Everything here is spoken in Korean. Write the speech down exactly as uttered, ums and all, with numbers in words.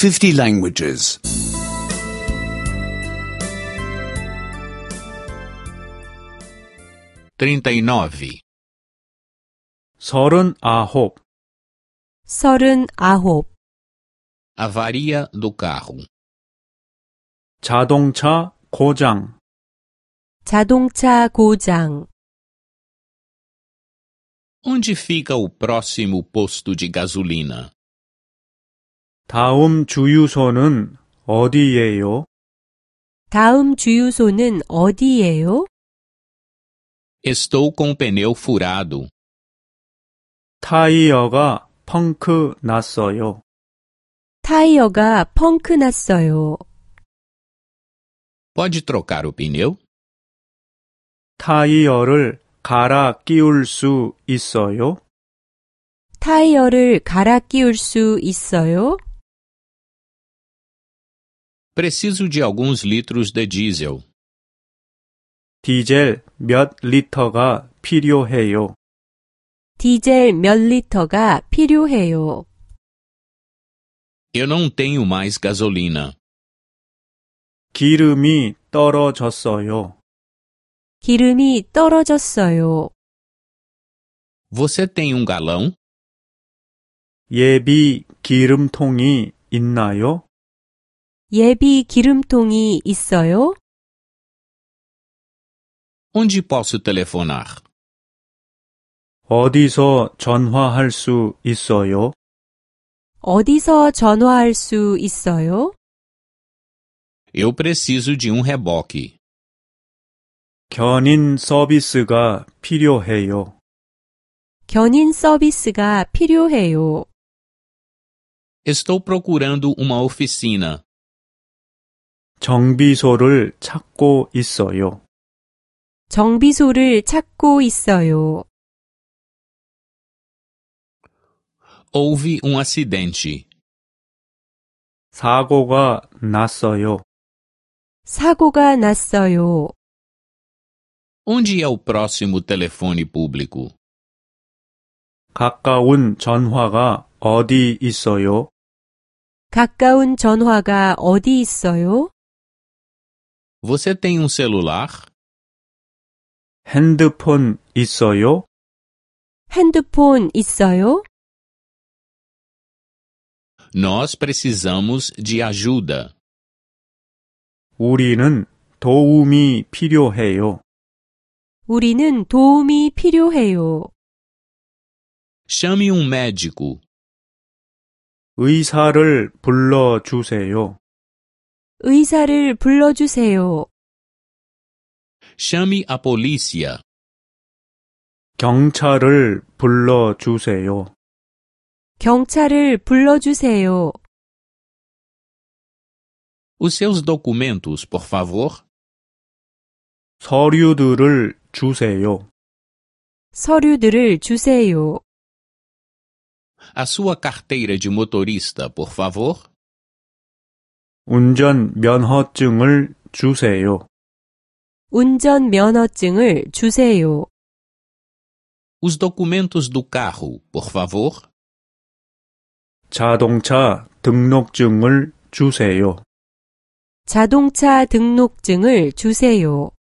fifty languages. trinta e nove. 서른아홉. 서른아홉. Avaria do carro. 자동차 고장. 자동차 고장. Onde fica o próximo posto de gasolina? 다음 주유소는 어디예요? 다음 주유소는 어디예요? Estou com o pneu furado. 타이어가 펑크 났어요. 타이어가 펑크 났어요. Pode trocar o pneu? 타이어를 갈아 끼울 수 있어요? 타이어를 갈아 끼울 수 있어요? Preciso de alguns litros de diesel. 디젤 몇 리터가 필요해요? 디젤 몇 리터가 필요해요? Eu não tenho mais gasolina. 기름이 떨어졌어요. 기름이 떨어졌어요. Você tem um galão? 예비 기름통이 있나요? 예비 기름통이 있어요? Onde posso telefonar? 어디서 전화할 수 있어요? 어디서 전화할 수 있어요? Eu preciso de um reboque. 견인 서비스가 필요해요. 견인 서비스가 필요해요. Estou procurando uma oficina. 정비소를 찾고 있어요. 정비소를 찾고 있어요. Houve um acidente. 사고가 났어요. 사고가 났어요. Onde é o próximo telefone público? 가까운 전화가 어디 있어요? 가까운 전화가 어디 있어요? Você tem um celular? 핸드폰 있어요? 핸드폰 있어요? Nós precisamos de ajuda. 우리는 도움이 필요해요. 우리는 도움이 필요해요. Chame um médico. 의사를 불러주세요. 의사를 불러주세요. Chame a polícia. 경찰을 불러주세요. 경찰을 불러주세요. Os seus documentos, por favor. 서류들을 주세요. 서류들을 주세요. A sua carteira de motorista, por favor. 운전 면허증을 주세요. 운전 면허증을 주세요. Os documentos do carro, por favor. 자동차 등록증을 주세요. 자동차 등록증을 주세요.